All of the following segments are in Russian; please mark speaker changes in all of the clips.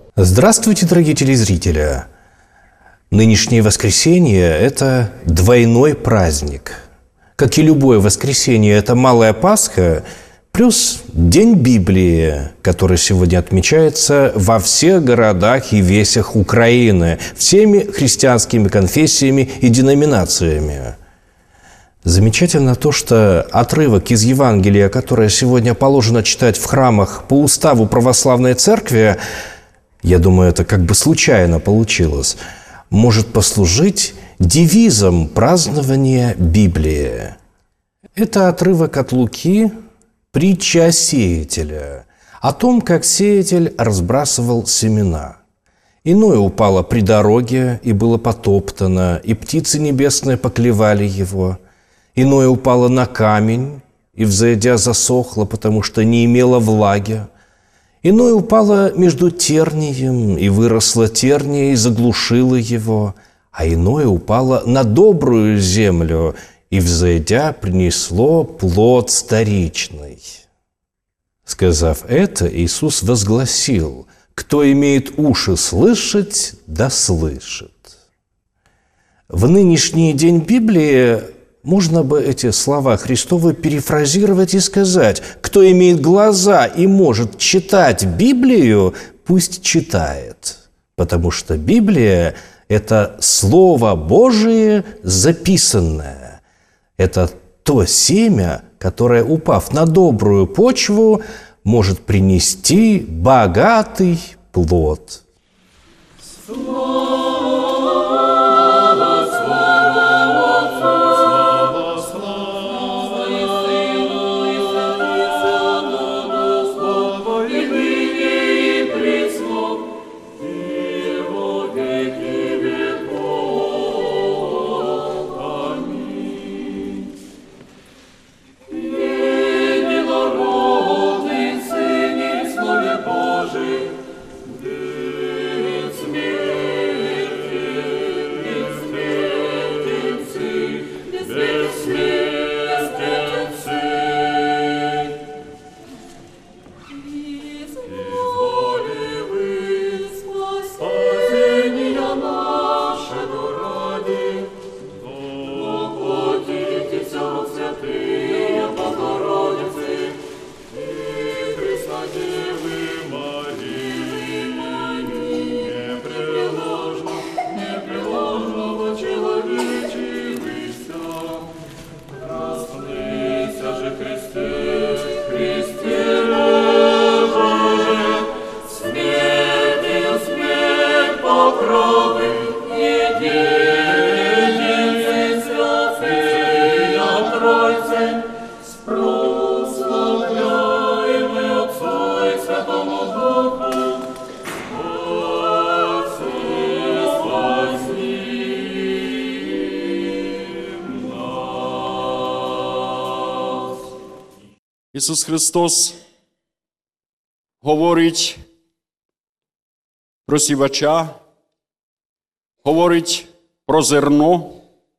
Speaker 1: Здравствуйте, дорогие телезрители! Нынешнее воскресенье – это двойной праздник. Как и любое воскресенье, это Малая Пасха плюс День Библии, который сегодня отмечается во всех городах и весях Украины, всеми христианскими конфессиями и деноминациями. Замечательно то, что отрывок из Евангелия, которое сегодня положено читать в храмах по уставу православной церкви, я думаю, это как бы случайно получилось, может послужить девизом празднования Библии. Это отрывок от Луки, притча о сеятеле, о том, как сеятель разбрасывал семена. Иное упало при дороге и было потоптано, и птицы небесные поклевали его. Иное упало на камень и, взойдя, засохло, потому что не имело влаги. Иное упало между тернием, и выросло терния, и заглушило его. А иное упало на добрую землю, и, взойдя, принесло плод сторичный. Сказав это, Иисус возгласил: «Кто имеет уши слышать, да слышит». В нынешний день Библии можно бы эти слова Христовы перефразировать и сказать: кто имеет глаза и может читать Библию, пусть читает. Потому что Библия – это Слово Божие записанное. Это то семя, которое, упав на добрую почву, может принести богатый плод.
Speaker 2: Ісус Христос говорить про сівача, говорить про зерно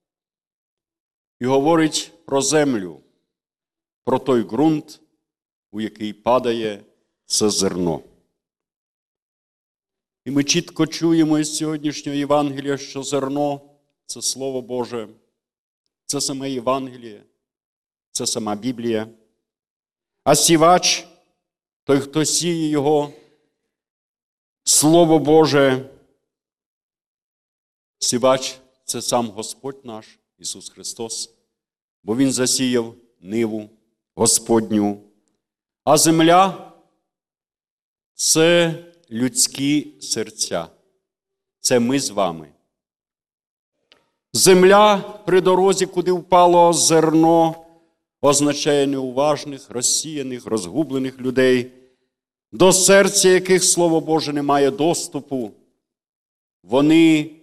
Speaker 2: і говорить про землю, про той ґрунт, у який падає це зерно. І ми чітко чуємо із сьогоднішнього Євангелія, що зерно – це Слово Боже, це саме Євангеліє, це сама Біблія. А сівач, той, хто сіє його, Слово Боже, сівач – це сам Господь наш, Ісус Христос, бо Він засіяв ниву Господню. А земля – це людські серця, це ми з вами. Земля при дорозі, куди впало зерно, означає неуважних, розсіяних, розгублених людей, до серця яких Слово Боже не має доступу. Вони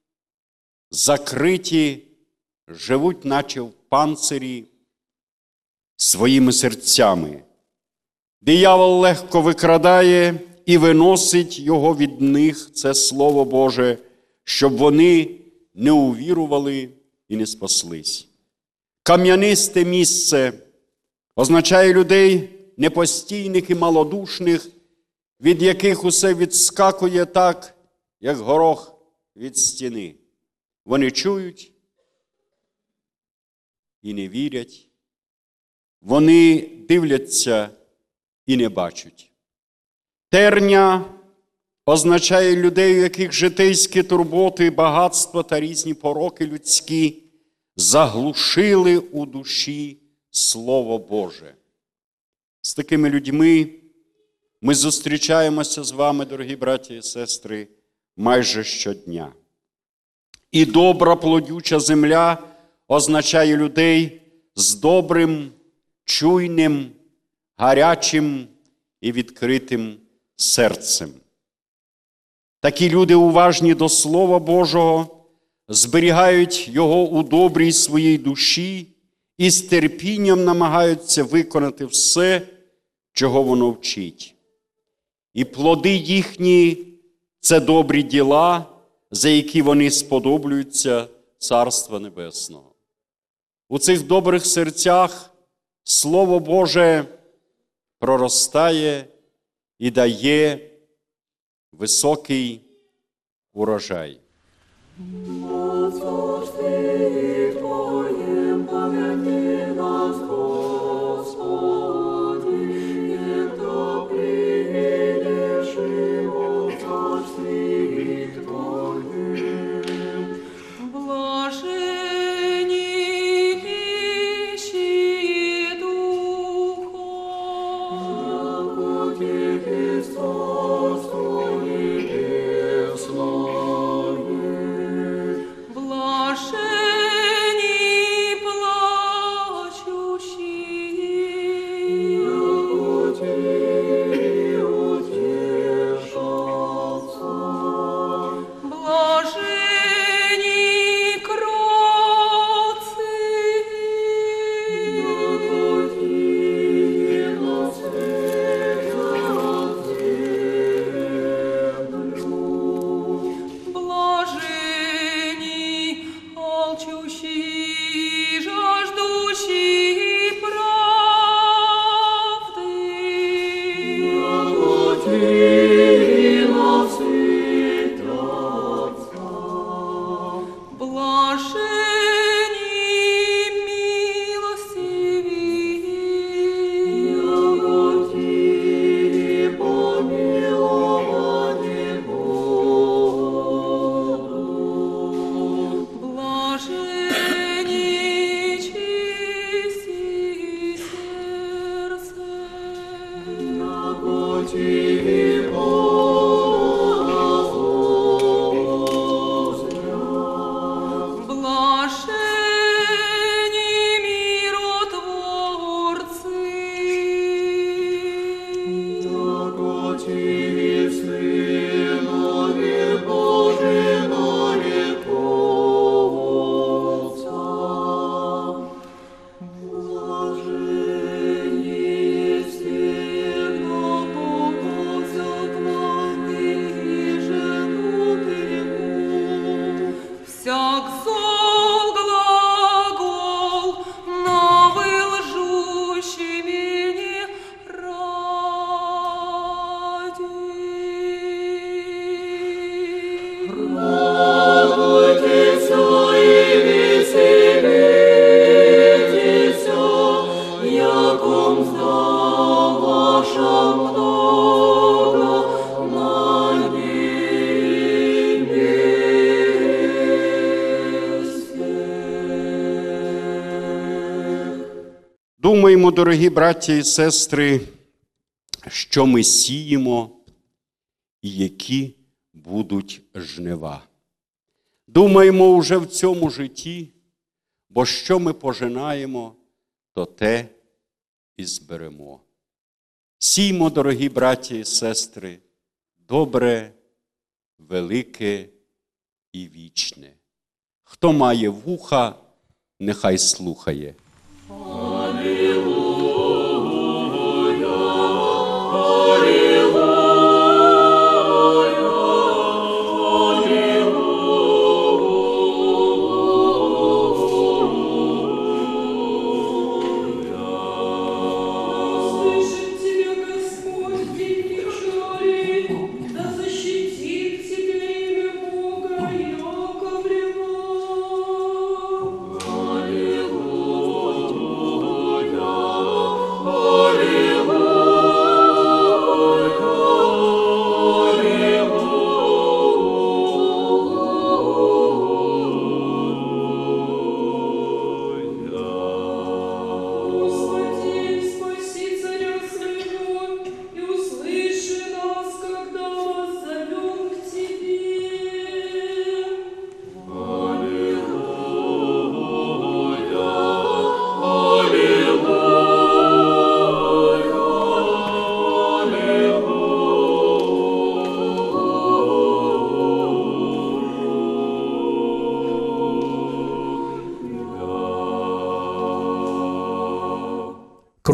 Speaker 2: закриті, живуть наче в панцирі своїми серцями. Диявол легко викрадає і виносить його від них, це Слово Боже, щоб вони не увірували і не спаслись. Кам'янисте місце означає людей непостійних і малодушних, від яких усе відскакує так, як горох від стіни. Вони чують і не вірять. Вони дивляться і не бачать. Терня означає людей, у яких житейські турботи, багатство та різні пороки людські заглушили у душі Слово Боже. З такими людьми ми зустрічаємося з вами, дорогі браті і сестри, майже щодня. І добра плодюча земля означає людей з добрим, чуйним, гарячим і відкритим серцем. Такі люди уважні до Слова Божого, зберігають його у добрій своїй душі і з терпінням намагаються виконати все, чого воно вчить. І плоди їхні – це добрі діла, за які вони сподоблюються Царства Небесного. У цих добрих серцях Слово Боже проростає і дає високий урожай. Думаємо, дорогі браті і сестри, що ми сіємо і які будуть жнива. Думаємо уже в цьому житті, бо що ми пожинаємо, то те і зберемо. Сіймо, дорогі браті і сестри, добре, велике і вічне. Хто має вуха, нехай слухає.
Speaker 3: Слышит тебя Господь, великих жалей.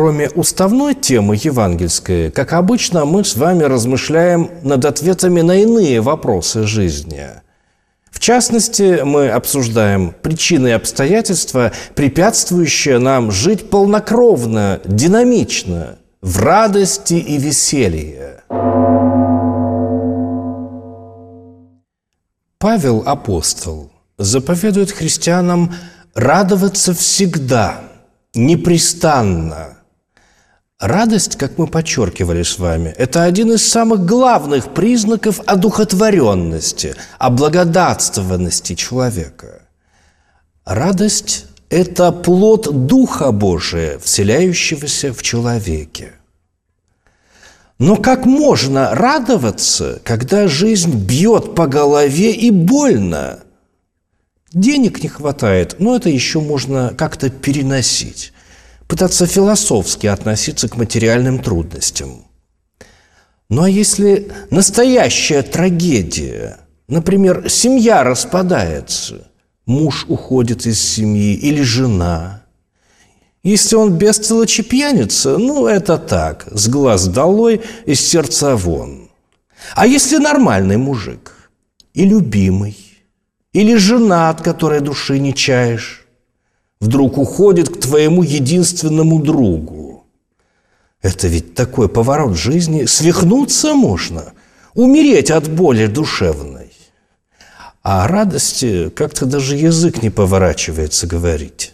Speaker 1: кроме уставной темы евангельской, как обычно, мы с вами размышляем над ответами на иные вопросы жизни. В частности, мы обсуждаем причины и обстоятельства, препятствующие нам жить полнокровно, динамично, в радости и веселье. Павел, апостол, заповедует христианам радоваться всегда, непрестанно. Радость, как мы подчеркивали с вами, это один из самых главных признаков одухотворенности, облагодатствованности человека. Радость – это плод Духа Божия, вселяющегося в человеке. Но как можно радоваться, когда жизнь бьет по голове и больно? Денег не хватает, но это еще можно как-то переносить. Пытаться философски относиться к материальным трудностям. Ну а если настоящая трагедия, например, семья распадается, муж уходит из семьи или жена, если он бестолочи пьяница, ну это так, с глаз долой, из сердца вон. А если нормальный мужик и любимый, или жена, от которой души не чаешь, вдруг уходит к твоему единственному другу. Это ведь такой поворот жизни. Свихнуться можно, умереть от боли душевной. А о радости как-то даже язык не поворачивается говорить.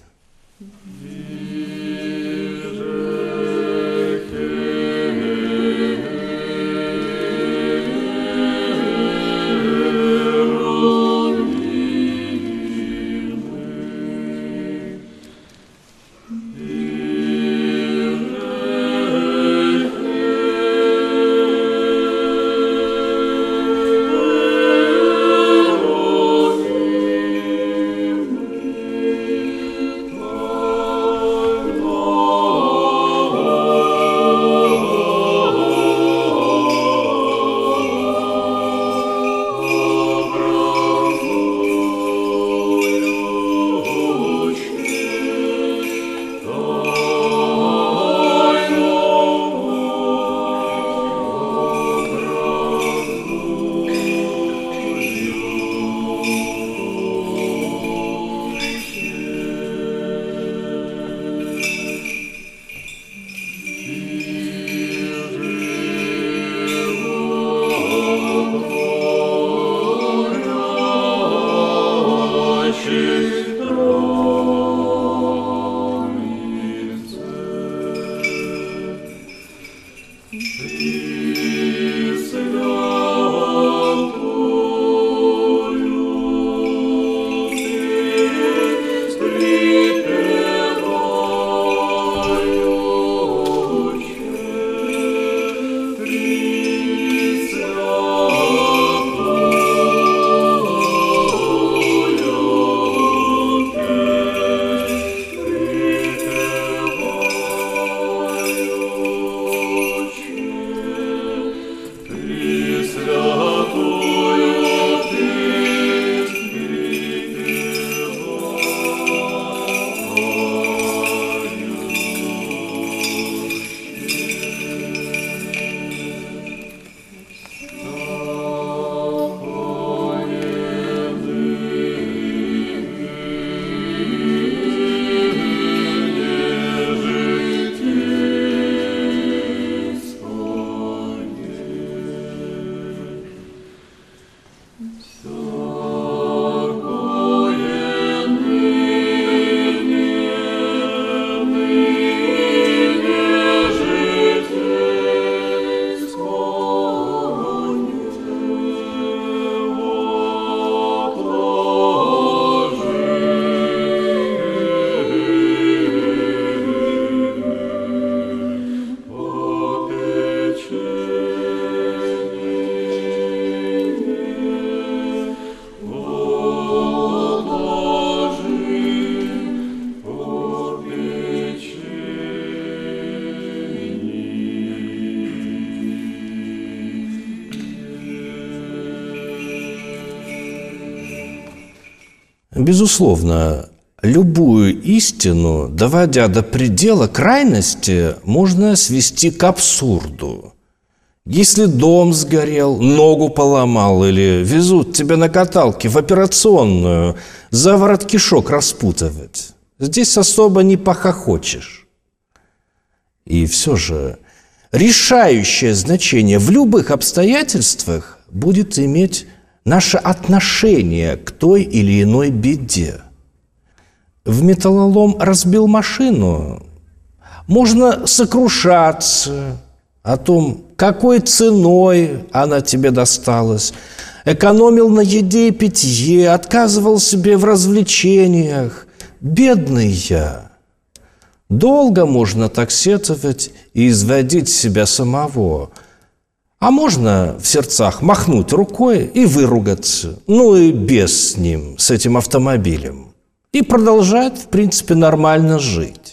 Speaker 1: Безусловно, Любую истину, доводя до предела крайности, можно свести к абсурду. Если дом сгорел, ногу поломал или везут тебя на каталке в операционную, заворот кишок распутывать, здесь особо не похохочешь. И все же решающее значение в любых обстоятельствах будет иметь наше отношение к той или иной беде. В металлолом разбил машину, можно сокрушаться о том, какой ценой она тебе досталась, экономил на еде и питье, отказывал себе в развлечениях. Бедный я! Долго можно так сетовать и изводить себя самого. А можно в сердцах махнуть рукой и выругаться, ну и без с ним, с этим автомобилем, и продолжать, в принципе, нормально жить.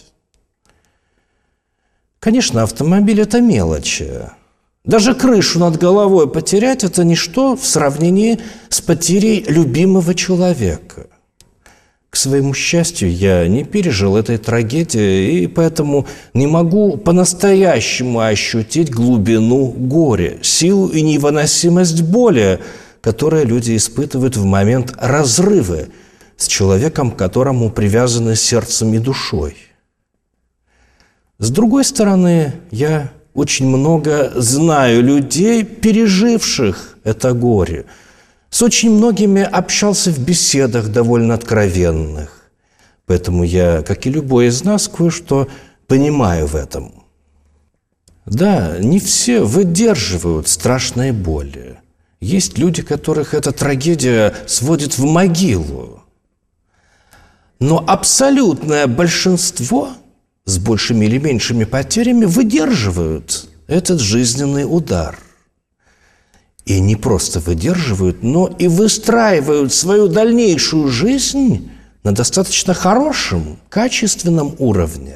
Speaker 1: Конечно, автомобиль – это мелочи. Даже крышу над головой потерять – это ничто в сравнении с потерей любимого человека. К своему счастью, я не пережил этой трагедии, и поэтому не могу по-настоящему ощутить глубину горя, силу и невыносимость боли, которые люди испытывают в момент разрыва с человеком, к которому привязаны сердцем и душой. С другой стороны, я очень много знаю людей, переживших это горе. С очень многими общался в беседах довольно откровенных. Поэтому я, как и любой из нас, кое-что понимаю в этом. Да, не все выдерживают страшные боли. Есть люди, которых эта трагедия сводит в могилу. Но абсолютное большинство с большими или меньшими потерями выдерживают этот жизненный удар. И не просто выдерживают, но и выстраивают свою дальнейшую жизнь на достаточно хорошем, качественном уровне.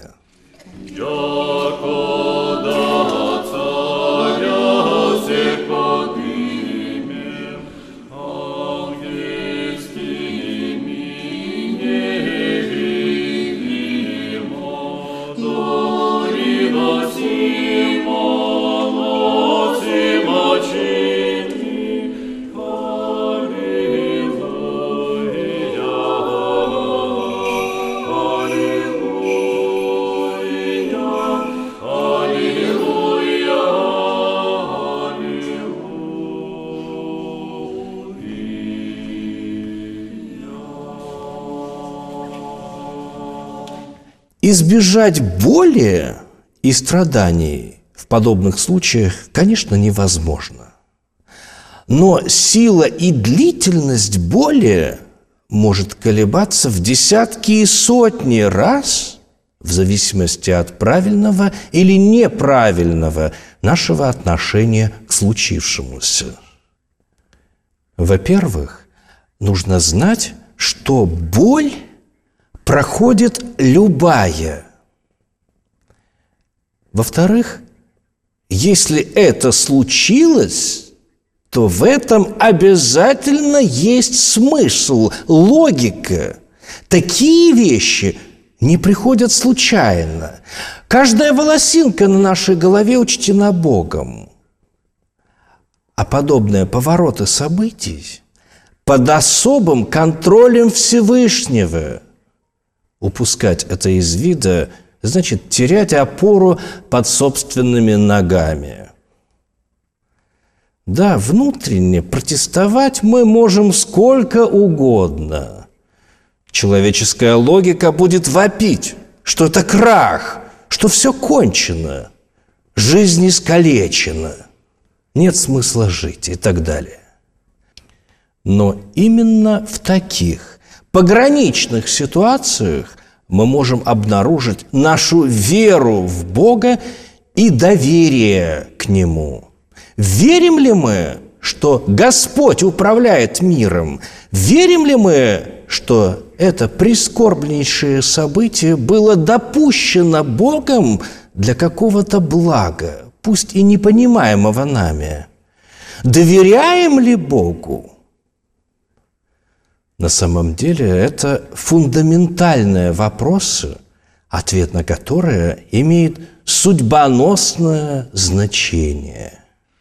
Speaker 1: Избежать боли и страданий в подобных случаях, конечно, невозможно. Но сила и длительность боли может колебаться в десятки и сотни раз в зависимости от правильного или неправильного нашего отношения к случившемуся. Во-первых, нужно знать, что боль проходит любая. Во-вторых, если это случилось, то в этом обязательно есть смысл, логика. Такие вещи не приходят случайно. Каждая волосинка на нашей голове учтена Богом. А подобные повороты событий под особым контролем Всевышнего. Упускать это из вида значит терять опору под собственными ногами. Да, внутренне протестовать мы можем сколько угодно. Человеческая логика будет вопить, что это крах, что все кончено, жизнь искалечена, нет смысла жить и так далее. Но именно в таких пограничных ситуациях мы можем обнаружить нашу веру в Бога и доверие к Нему. Верим ли мы, что Господь управляет миром? Верим ли мы, что это прискорбнейшее событие было допущено Богом для какого-то блага, пусть и непонимаемого нами? Доверяем ли Богу? На самом деле это фундаментальные вопросы, ответ на которые имеет судьбоносное значение.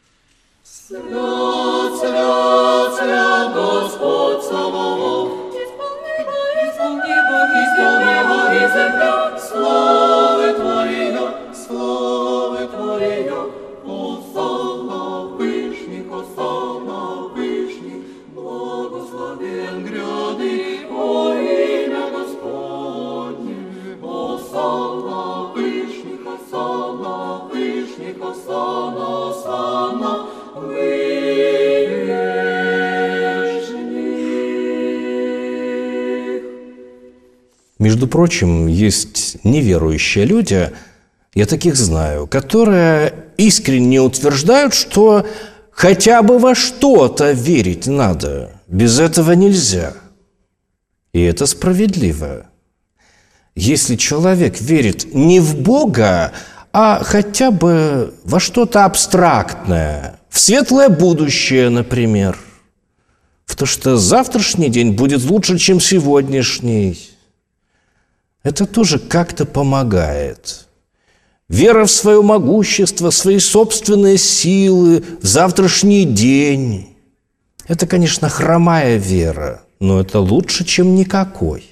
Speaker 1: Между прочим, есть неверующие люди, я таких знаю, которые искренне утверждают, что хотя бы во что-то верить надо, без этого нельзя. И это справедливо. Если человек верит не в Бога, а хотя бы во что-то абстрактное, в светлое будущее, например, в то, что завтрашний день будет лучше, чем сегодняшний, это тоже как-то помогает. Вера в свое могущество, свои собственные силы, в завтрашний день. Это, конечно, хромая вера, но это лучше, чем никакой.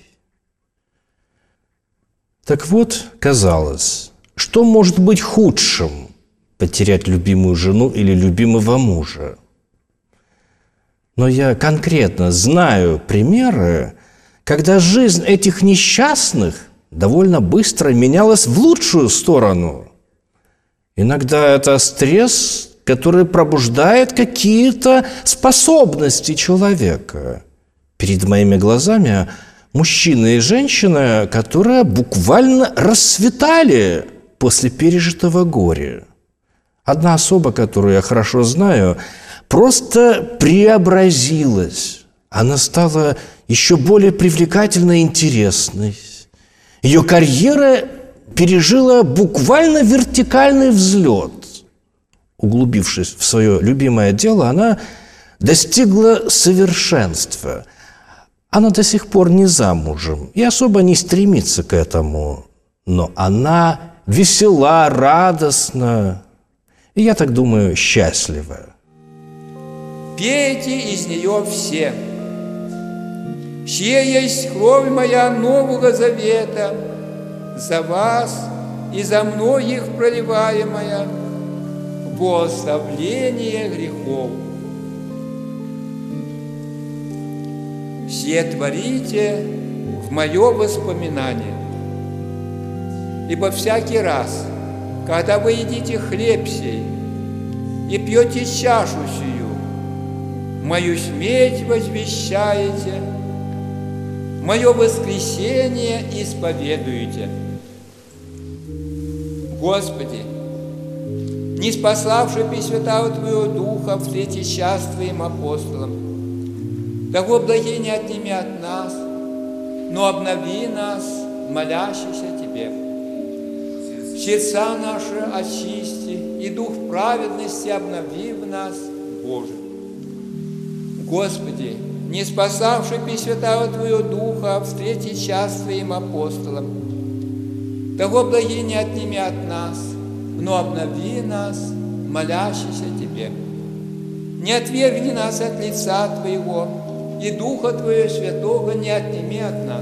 Speaker 1: Так вот, казалось, что может быть худшим – потерять любимую жену или любимого мужа? Но я конкретно знаю примеры, когда жизнь этих несчастных довольно быстро менялась в лучшую сторону. Иногда это стресс, который пробуждает какие-то способности человека. Перед моими глазами мужчина и женщина, которые буквально расцветали после пережитого горя. Одна особа, которую я хорошо знаю, просто преобразилась. Она стала еще более привлекательной и интересной. Ее карьера пережила буквально вертикальный взлет. Углубившись в свое любимое дело, она достигла совершенства. Она до сих пор не замужем и особо не стремится к этому. Но она весела, радостна и, я так думаю, счастлива.
Speaker 3: Пейте из нее все. «Сие есть кровь моя Нового Завета, за вас и за многих проливаемая во оставление грехов. Сие творите в мое воспоминание. Ибо всякий раз, когда вы едите хлеб сей и пьете чашу сию, мою смерть возвещаете, мое воскресение исповедуете. Господи, не спасавший Пресвятого Твоего Духа в третий час Твоим апостолам, того благи не отними от нас, но обнови нас, молящихся Тебе. Сердца наши очисти, и дух праведности обнови в нас, Боже. Господи, не спасавший Пресвятого Твоего Духа в третий час Твоим апостолам, того благи не отними от нас, но обнови нас, молящихся Тебе. Не отвергни нас от лица Твоего, и Духа Твоего Святого не отними от нас.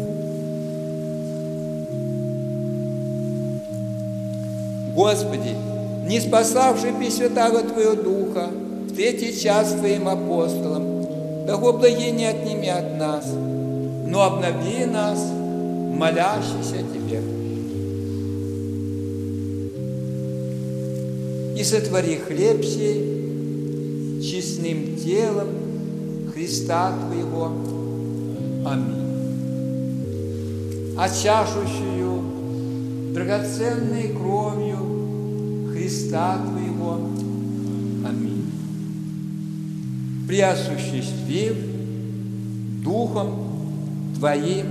Speaker 3: Господи, не спасавший Пресвятого Твоего Духа в третий час Твоим апостолам, того благи не отними от нас, но обнови нас, молящихся Тебе. И сотвори хлеб сей честным телом Христа Твоего. Аминь. А чашу сию драгоценной кровью Христа Твоего. Аминь. Преосуществив Духом Твоим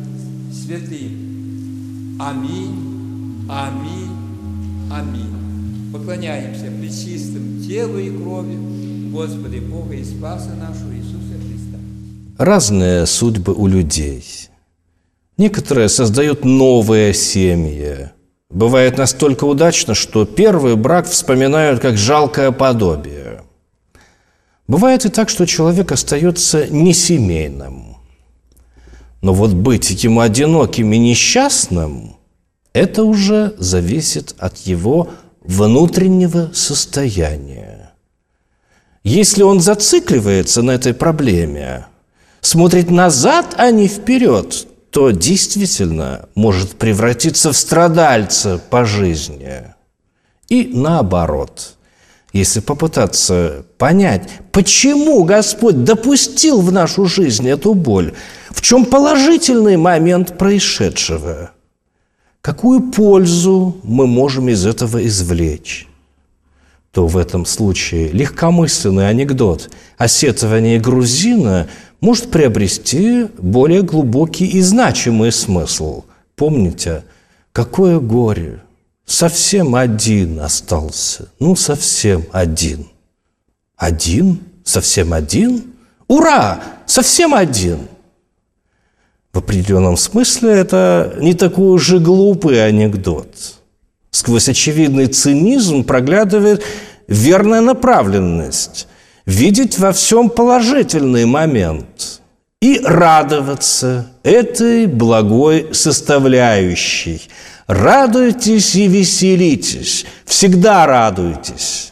Speaker 3: святым. Аминь, аминь, аминь. Поклоняемся пречистым телу и крови Господа Бога и Спаса нашего Иисуса Христа.
Speaker 1: разные судьбы у людей. Некоторые создают новые семьи. Бывает настолько удачно, что первый брак вспоминают как жалкое подобие. Бывает и так, что человек остается несемейным. Но вот быть ему одиноким и несчастным – это уже зависит от его внутреннего состояния. Если он зацикливается на этой проблеме, смотрит назад, а не вперед, то действительно может превратиться в страдальца по жизни. И наоборот, если попытаться понять, почему Господь допустил в нашу жизнь эту боль, в чем положительный момент происшедшего, какую пользу мы можем из этого извлечь, то в этом случае легкомысленный анекдот о сетовании грузина может приобрести более глубокий и значимый смысл. Помните, какое горе! Совсем один остался. Совсем один. Один? Совсем один? Ура! Совсем один! В определенном смысле это не такой уж и глупый анекдот. Сквозь очевидный цинизм проглядывает верная направленность. Видеть во всем положительный момент и радоваться этой благой составляющей. Радуйтесь и веселитесь, всегда радуйтесь.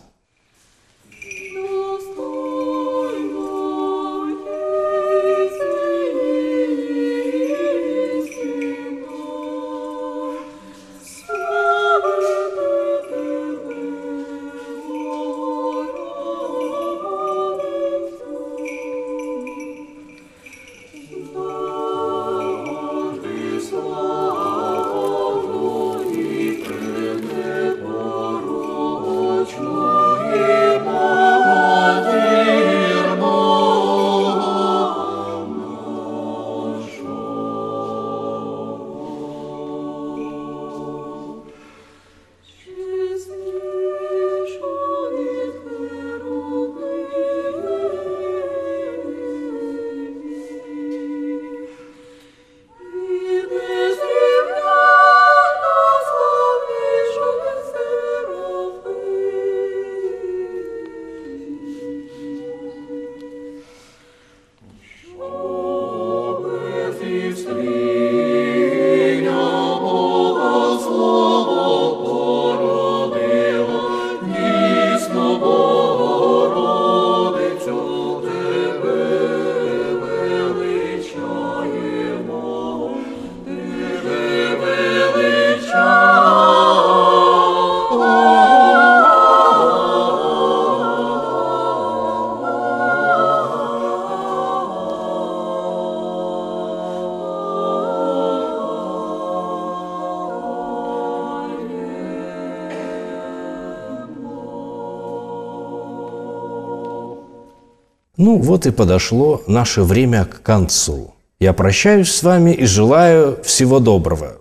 Speaker 1: Вот и подошло наше время к концу. Я прощаюсь с вами и желаю всего доброго.